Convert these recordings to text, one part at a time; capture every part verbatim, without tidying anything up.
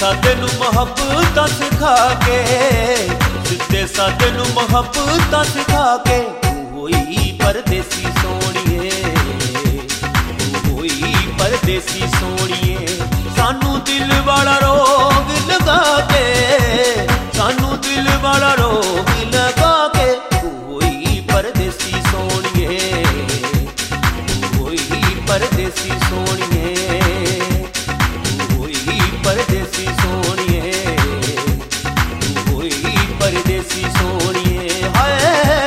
सादे नू मुहब्बतां सिखा के, सिद्धे सादे नू मुहब्बतां सिखा के, तू होई परदेसी सोहणीए, तू होई परदेसी सोहणीए। सानू दिल वाला रोग लगा के, सानू दिल वाला रोग लगा के, तू होई परदेसी सोहणीए, तू होई परदेसी सोहणीए, तू होई परदेसी सोहणीए, तू होई परदेसी सोहणीए। हाय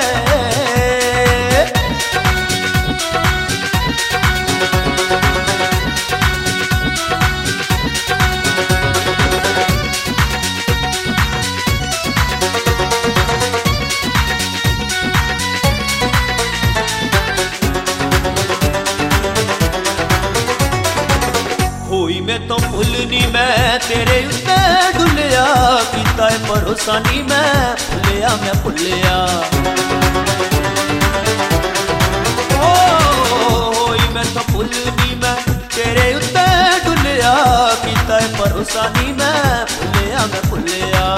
होई मैं तो भुलनी मैं तेरे उत्ते डुलिया, कीता है भरोसा नहीं मैं भुलिया, मैं भुलिया। होई मैं तो भुलनी मैं तेरे उत्ते डुलिया, कीता है भरोसा नहीं मैं भुलिया, मैं भुलिया।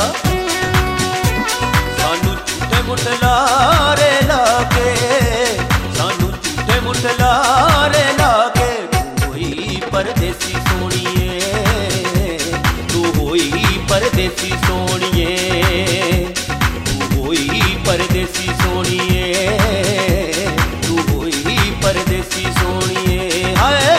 सानू झूठे मुठलारे लाके, सानू झूठे मुठलारे लाके, परदेसी सोहणीए, तू होई परदेसी सोहणीए, तू होई परदेसी सोहणीए, तू होई परदेसी सोहणीए। हाय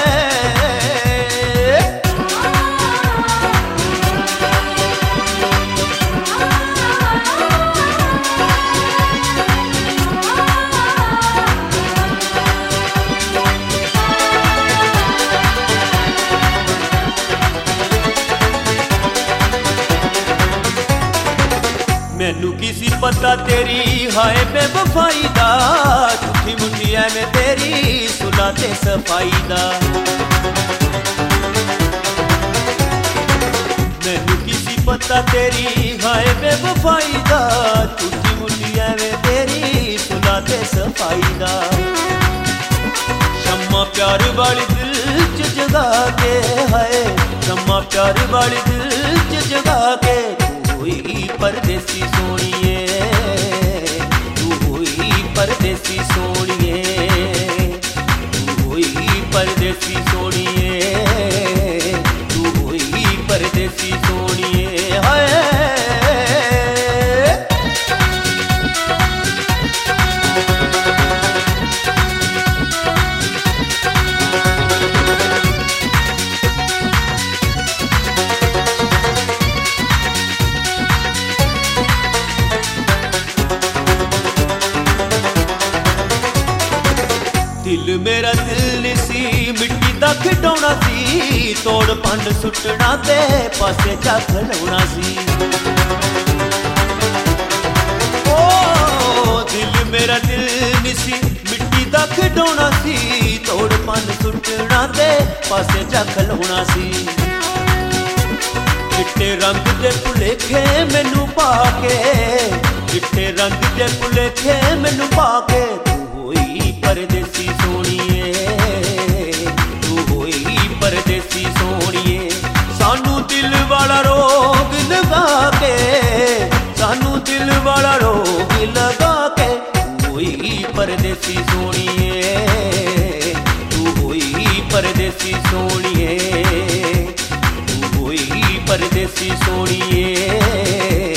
मैनू किसी पता तेरी हाय बेवफाई दा, झूठी मुठी एवें तेरी सुला ते सफाई दा। मैनू किसी पता तेरी हाय बेवफाई दा, झूठी मुठी एवें तेरी सुला ते सफाई दा। शम्मा प्यार वाली दिल च जगा के, हाय शम्मा प्यार वाली दिल च जगा के, होई परदेसी सोहणीए, तू होई परदेसी सोहणीए, तू होई परदेसी सोहणीए, तू होई परदेसी सोहणीए। हाय दिल मेरा दिल नहीं सी मिट्टी दा खिडौना सी, तोड़ भंड सुट्टना ते पासे जा खड़ौना सी। ओ दिल मेरा दिल नहीं सी मिट्टी दा खिडौना सी, तोड़ भंड सुट्टना ते पासे जा खड़ौना सी। चिट्टे रंग दे भुलेखे मैनू पाके, चिट्टे रंग दे भुलेखे मैनू पाके, होई परदेसी सोहणीए, तू होई परदेसी सोहणीए। सानू दिल वाला रोग लगा के, सानू दिल वाला रोग लगा के, तू होई परदेसी सोहणीए, तू होई परदेसी सोहणीए, तू होई परदेसी सोहणीए।